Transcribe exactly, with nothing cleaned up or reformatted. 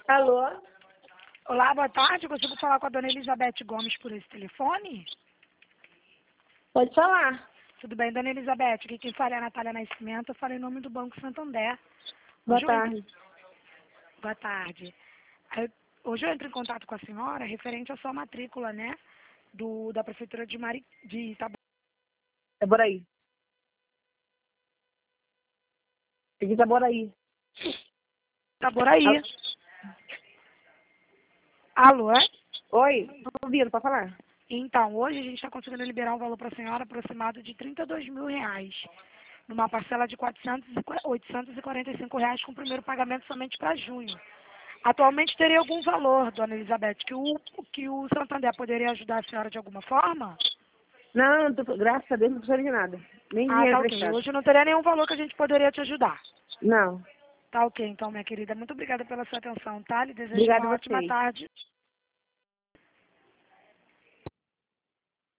Alô? Olá, boa tarde. Consigo falar com a dona Elizabeth Gomes por esse telefone? Pode falar. Tudo bem, dona Elizabeth? Aqui quem fala é a Natália Nascimento. Eu falo em nome do Banco Santander. Boa Hoje eu tarde. entro- Boa tarde. Aí, Hoje eu entro em contato com a senhora referente à sua matrícula, né? Do, da Prefeitura de Mari... de Itaboraí. É por aí. Aqui tá por aí. Itaboraí. Alô? é? Oi? Tô ouvindo, pode falar? Então, hoje a gente está conseguindo liberar um valor para a senhora aproximado de trinta e dois mil reais. Numa parcela de quatrocentos e qu- oitocentos e quarenta e cinco reais com o primeiro pagamento somente para junho. Atualmente teria algum valor, dona Elizabeth, que o, que o Santander poderia ajudar a senhora de alguma forma? Não, não tô, graças a Deus não precisa de nada. Nem Ah, dinheiro tá ok. prestado. Hoje não teria nenhum valor que a gente poderia te ajudar. Não. Tá ok, então, minha querida. Muito obrigada pela sua atenção, tá? Lhe desejo Obrigada uma a ótima vocês. tarde.